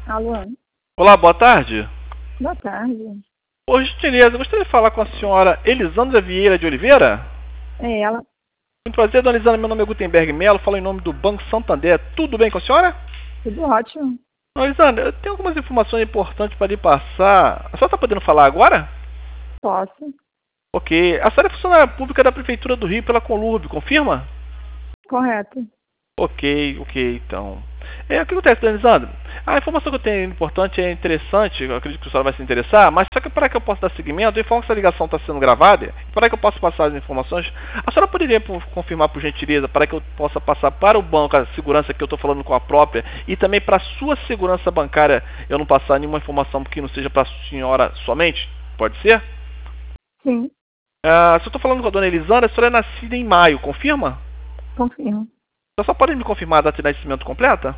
Alô, Olá, boa tarde. boa tarde. Por gentileza, gostaria de falar com a senhora Elisandra Vieira de Oliveira? É ela? Muito prazer, dona Elisandra. Meu nome é Gutenberg Melo, falo em nome do Banco Santander. Tudo bem com a senhora? Tudo ótimo? Dona Elisandra, eu tenho algumas informações importantes para lhe passar. A senhora está podendo falar agora? Posso? Ok. A senhora é funcionária pública da Prefeitura do Rio pela Conlurb, confirma? Correto. Ok, então. O que acontece, dona Elisandra? A informação que eu tenho importante é interessante, eu acredito que a senhora vai se interessar, mas só que para que eu possa dar seguimento, eu informo que essa ligação está sendo gravada, e para que eu possa passar as informações, a senhora poderia confirmar por gentileza, para que eu possa passar para o banco a segurança que eu estou falando com a própria, e também para a sua segurança bancária, eu não passar nenhuma informação que não seja para a senhora somente? Pode ser? Sim, Se eu estou falando com a dona Elisandra, a senhora é nascida em maio, confirma? confirmo. Então só pode me confirmar a data de nascimento completa?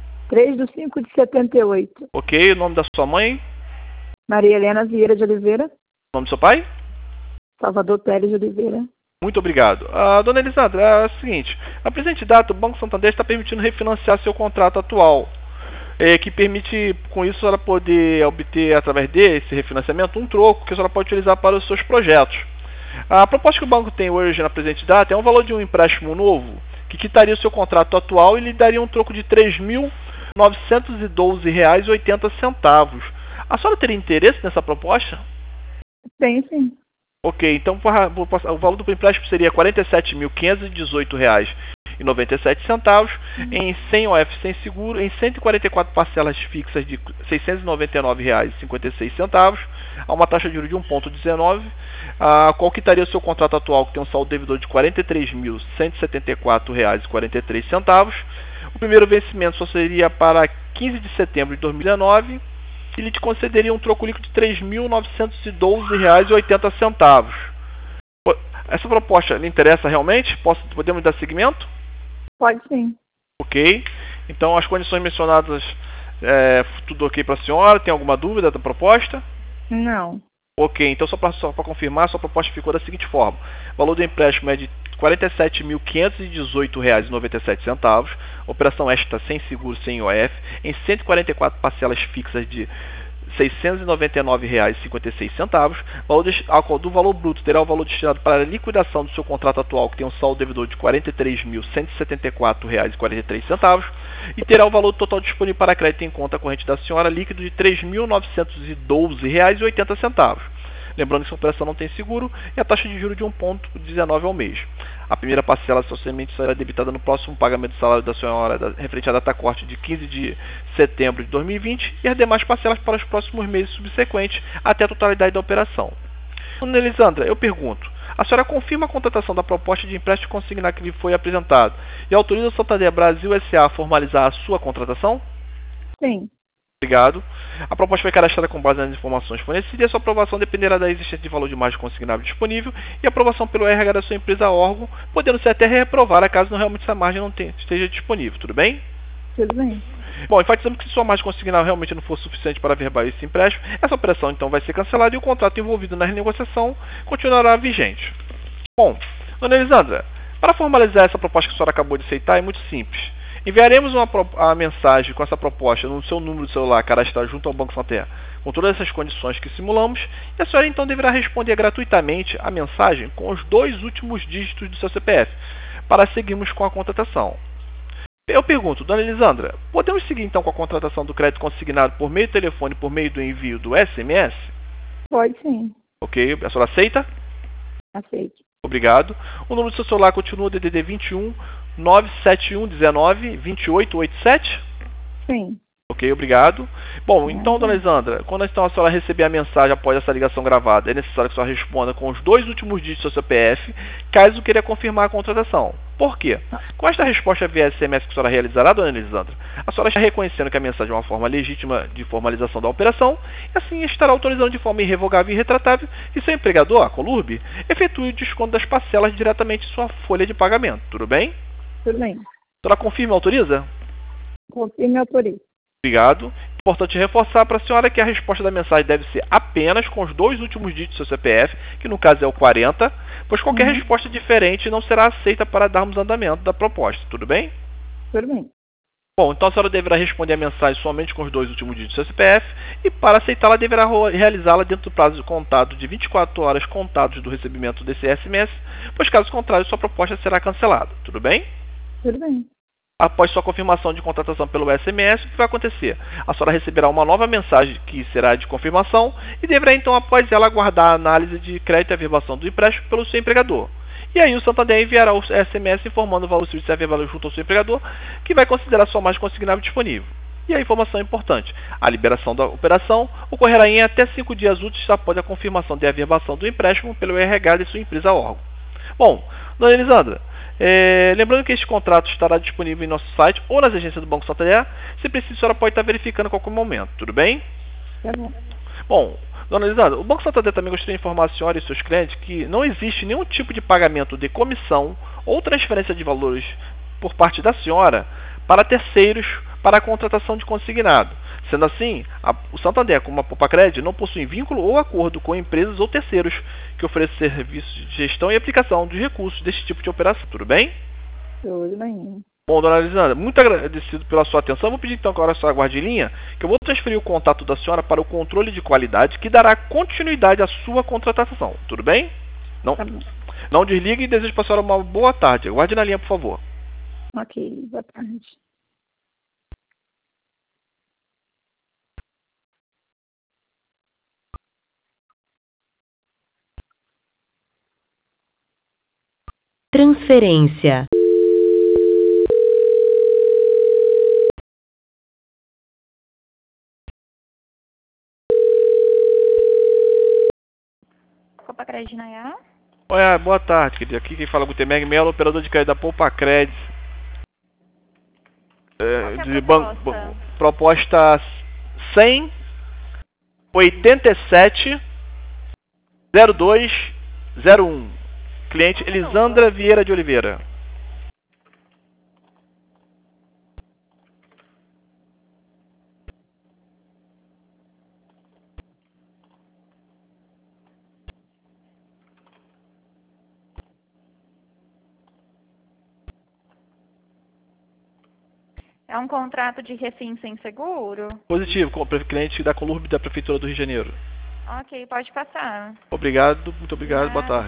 3/5/78. Ok, o nome da sua mãe, Maria Helena Vieira de Oliveira, o nome do seu pai? Salvador Pérez de Oliveira. Muito obrigado. Dona Elisandra, é o seguinte, a presente data o Banco Santander está permitindo refinanciar seu contrato atual, que permite, com isso, ela poder obter, através desse refinanciamento, um troco que a senhora pode utilizar para os seus projetos. A proposta que o banco tem hoje na presente data é um valor de um empréstimo novo, que quitaria o seu contrato atual e lhe daria um troco de R$ 3.912,80. A senhora teria interesse nessa proposta? Tem sim. Ok, então o valor do empréstimo seria R$ 47.518,97 em 100 OF sem seguro, em 144 parcelas fixas de R$ 699,56, a uma taxa de juros de 1,19, a qual quitaria o seu contrato atual, que tem um saldo devedor de R$ 43.174,43. O primeiro vencimento só seria para 15 de setembro de 2019 e ele te concederia um troco líquido de R$ 3.912,80. Essa proposta lhe interessa realmente? Podemos dar seguimento? Pode sim. Ok. Então, as condições mencionadas, tudo ok para a senhora? Tem alguma dúvida da proposta? Não. Ok, então só para confirmar, sua proposta ficou da seguinte forma. O valor do empréstimo é de R$ 47.518,97, operação extra sem seguro, sem IOF, em 144 parcelas fixas de R$ 699,56, do valor bruto terá o valor destinado para a liquidação do seu contrato atual, que tem um saldo devedor de R$ 43.174,43, e terá o valor total disponível para crédito em conta corrente da senhora líquido de R$ 3.912,80. Lembrando que essa operação não tem seguro e a taxa de juros de 1,19 ao mês. A primeira parcela somente será debitada no próximo pagamento do salário da senhora, referente à data corte de 15 de setembro de 2020, e as demais parcelas para os próximos meses subsequentes, até a totalidade da operação. Dona Elisandra, eu pergunto, a senhora confirma a contratação da proposta de empréstimo consignado que lhe foi apresentado e autoriza o Santander Brasil S.A. a formalizar a sua contratação? Sim. Obrigado. A proposta foi cadastrada com base nas informações fornecidas e a sua aprovação dependerá da existência de valor de margem consignável disponível e aprovação pelo RH da sua empresa órgão, podendo ser até reprovada caso não realmente essa margem não esteja disponível. Tudo bem? Tudo bem. Bom, enfatizamos que se sua margem consignável realmente não for suficiente para verbalizar esse empréstimo, essa operação então vai ser cancelada e o contrato envolvido na renegociação continuará vigente. Bom, dona Elisandra, para formalizar essa proposta que a senhora acabou de aceitar é muito simples. Enviaremos a mensagem com essa proposta no seu número de celular cadastrado junto ao Banco Santander, com todas essas condições que simulamos, e a senhora então deverá responder gratuitamente a mensagem com os 2 últimos dígitos do seu CPF, para seguirmos com a contratação. Eu pergunto, dona Elisandra, podemos seguir então com a contratação do crédito consignado por meio do telefone e por meio do envio do SMS? Pode sim. Ok, a senhora aceita? Aceito. Obrigado. O número do seu celular continua DDD 21 97119 2887? Sim. Ok, obrigado. Bom, então, dona Elisandra, quando então a senhora receber a mensagem após essa ligação gravada, é necessário que a senhora responda com os 2 últimos dígitos do seu CPF, caso queira confirmar a contratação. Por quê? Com esta resposta via SMS que a senhora realizará, dona Elisandra, a senhora está reconhecendo que a mensagem é uma forma legítima de formalização da operação e assim estará autorizando de forma irrevogável e irretratável que seu empregador, a Conlurb, efetue o desconto das parcelas diretamente em sua folha de pagamento. Tudo bem? Tudo bem. A senhora confirma e autoriza? Confirme e autorizo. Obrigado. Importante reforçar para a senhora que a resposta da mensagem deve ser apenas com os 2 últimos dígitos do seu CPF, que no caso é o 40, pois qualquer resposta diferente não será aceita para darmos andamento da proposta. Tudo bem? Tudo bem. Bom, então a senhora deverá responder a mensagem somente com os 2 últimos dígitos do seu CPF e para aceitá-la deverá realizá-la dentro do prazo contado de 24 horas contados do recebimento desse SMS, pois caso contrário sua proposta será cancelada. Tudo bem? Tudo bem. Após sua confirmação de contratação pelo SMS, o que vai acontecer? A senhora receberá uma nova mensagem que será de confirmação e deverá então, após ela, aguardar a análise de crédito e averbação do empréstimo pelo seu empregador. E aí o Santander enviará o SMS informando o valor do serviço de averbação junto ao seu empregador, que vai considerar sua margem consignável disponível. E a informação importante: a liberação da operação ocorrerá em até 5 dias úteis após a confirmação de averbação do empréstimo pelo RH de sua empresa órgão. Bom, dona Elisandra, lembrando que este contrato estará disponível em nosso site ou nas agências do Banco Santander. Se preciso, a senhora pode estar verificando a qualquer momento. Tudo bem? Tá bom. Bom, dona Elisandra, o Banco Santander também gostaria de informar a senhora e seus clientes que não existe nenhum tipo de pagamento de comissão ou transferência de valores por parte da senhora para terceiros para a contratação de consignado. Sendo assim, o Santander, como a Poupa-Cred, não possui vínculo ou acordo com empresas ou terceiros que ofereçam serviços de gestão e aplicação dos recursos deste tipo de operação. Tudo bem? Tudo bem. Bom, dona Elisandra, muito agradecido pela sua atenção. Vou pedir então que agora a senhora aguarde em linha, que eu vou transferir o contato da senhora para o controle de qualidade, que dará continuidade à sua contratação. Tudo bem? Não, Tá bom. não desligue e desejo para a senhora uma boa tarde. Aguarde na linha, por favor. Ok, boa tarde. Transferência. Poupa-Cred Nayá? Oi, boa tarde, querida. Aqui quem fala é Gutenberg Melo, operador de crédito da Poupa-Cred. Qual que é a De proposta? proposta 10087 0201. Cliente Elisandra Vieira de Oliveira. É um contrato de refim sem seguro? Positivo, cliente da Colurb da Prefeitura do Rio de Janeiro. Ok, pode passar. Obrigado, muito obrigado, boa Nada. tarde.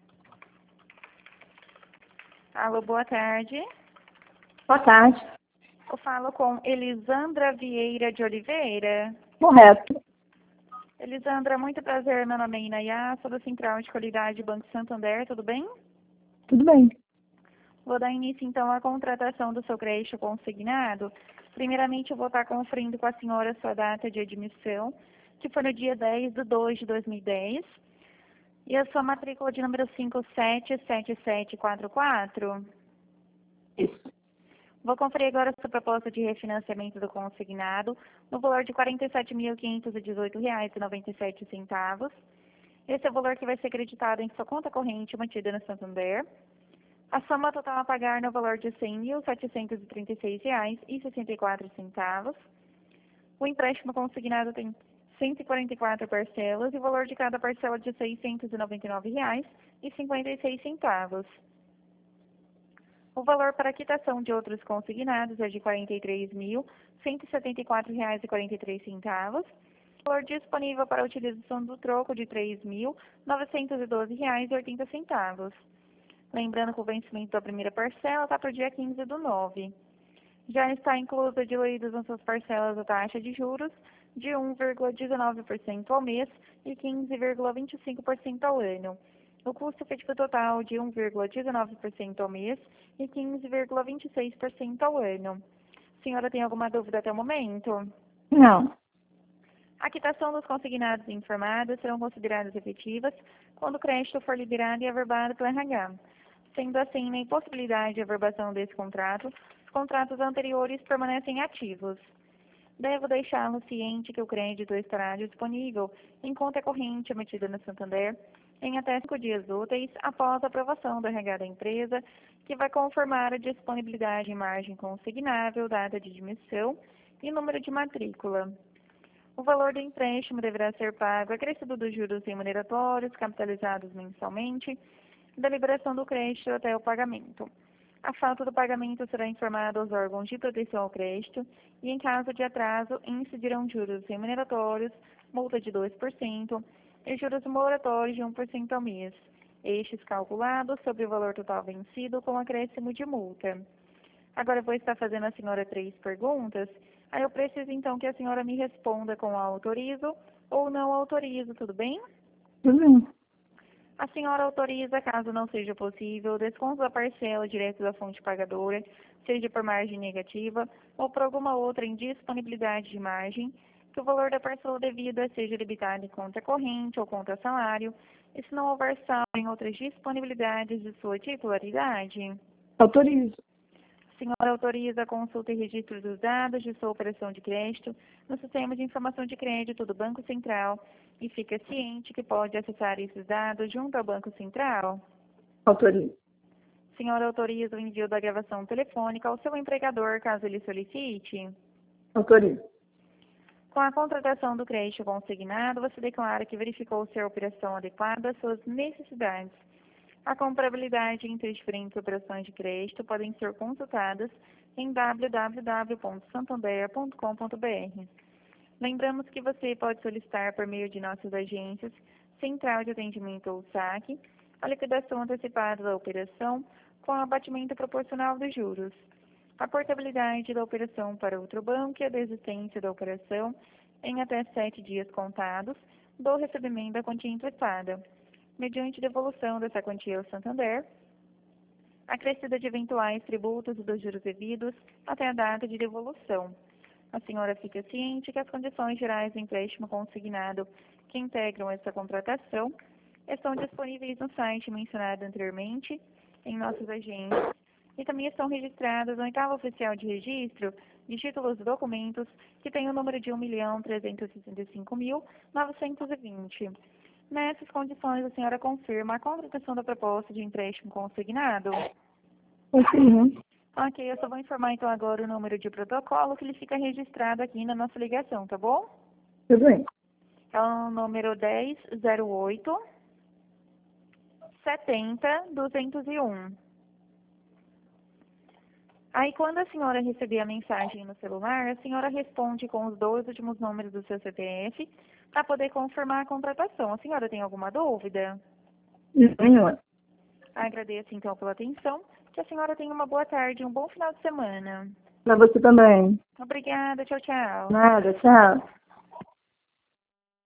Alô, boa tarde. Boa tarde. Eu falo com Elisandra Vieira de Oliveira. Correto. Elisandra, muito prazer. Meu nome é Inayá, sou da Central de Qualidade Banco Santander, tudo bem? Tudo bem. Vou dar início, então, à contratação do seu crédito consignado. Primeiramente, eu vou estar conferindo com a senhora a sua data de admissão, que foi no dia 10/2/2010, e a sua matrícula de número 577744. Isso. Vou conferir agora a sua proposta de refinanciamento do consignado, no valor de R$ 47.518,97. Esse é o valor que vai ser acreditado em sua conta corrente mantida no Santander. A soma total a pagar no valor de R$ 100.736,64. O empréstimo consignado tem 144 parcelas e o valor de cada parcela de R$ 699,56. O valor para quitação de outros consignados é de R$ 43.174,43. O valor disponível para a utilização do troco de R$ 3.912,80. Lembrando que o vencimento da primeira parcela está para o dia 15/9. Já está inclusa diluídas nas suas parcelas a taxa de juros de 1,19% ao mês e 15,25% ao ano. O custo efetivo total de 1,19% ao mês e 15,26% ao ano. Senhora, tem alguma dúvida até o momento? Não. A quitação dos consignados informados serão consideradas efetivas quando o crédito for liberado e averbado pelo RH. Sendo assim, na impossibilidade de averbação desse contrato, os contratos anteriores permanecem ativos. Devo deixá-lo ciente que o crédito estará disponível em conta corrente emitida no Santander em até 5 dias úteis após a aprovação do RH da empresa, que vai conformar a disponibilidade em margem consignável, data de admissão e número de matrícula. O valor do empréstimo deverá ser pago acrescido dos juros remuneratórios capitalizados mensalmente da liberação do crédito até o pagamento. A falta do pagamento será informada aos órgãos de proteção ao crédito e, em caso de atraso, incidirão juros remuneratórios, multa de 2% e juros moratórios de 1% ao mês, estes calculados sobre o valor total vencido com acréscimo de multa. Agora eu vou estar fazendo a senhora 3 perguntas, aí eu preciso então que a senhora me responda com autorizo ou não autorizo, tudo bem? Tudo bem. A senhora autoriza, caso não seja possível, o desconto da parcela direto da fonte pagadora, seja por margem negativa ou por alguma outra indisponibilidade de margem, que o valor da parcela devida seja debitado em conta corrente ou conta salário, e se não houver saldo em outras disponibilidades de sua titularidade. Autorizo. A senhora autoriza a consulta e registro dos dados de sua operação de crédito no Sistema de Informação de Crédito do Banco Central e fica ciente que pode acessar esses dados junto ao Banco Central? Autorizo. A senhora autoriza o envio da gravação telefônica ao seu empregador, caso ele solicite? Autorizo. Com a contratação do crédito consignado, você declara que verificou se a operação adequada às suas necessidades. A comparabilidade entre diferentes operações de crédito podem ser consultadas em www.santander.com.br. Lembramos que você pode solicitar por meio de nossas agências, Central de Atendimento ou SAC, a liquidação antecipada da operação com abatimento proporcional dos juros, a portabilidade da operação para outro banco e a desistência da operação em até 7 dias contados do recebimento da quantia emprestada, mediante devolução dessa quantia ao Santander, acrescida de eventuais tributos e dos juros devidos até a data de devolução. A senhora fica ciente que as condições gerais do empréstimo consignado que integram essa contratação estão disponíveis no site mencionado anteriormente, em nossas agências, e também estão registradas no oitavo oficial de registro de títulos e documentos, que tem o número de 1.365.920. Nessas condições, a senhora confirma a contratação da proposta de empréstimo consignado? Sim. Ok, eu só vou informar então agora o número de protocolo que ele fica registrado aqui na nossa ligação, tá bom? Tudo bem. É o número 1008 70 201. Aí, quando a senhora receber a mensagem no celular, a senhora responde com os 2 últimos números do seu CPF para poder confirmar a contratação. A senhora tem alguma dúvida? Nenhuma. Agradeço, então, pela atenção. Que a senhora tenha uma boa tarde e um bom final de semana. Para você também. Obrigada. Tchau, tchau. Nada, tchau.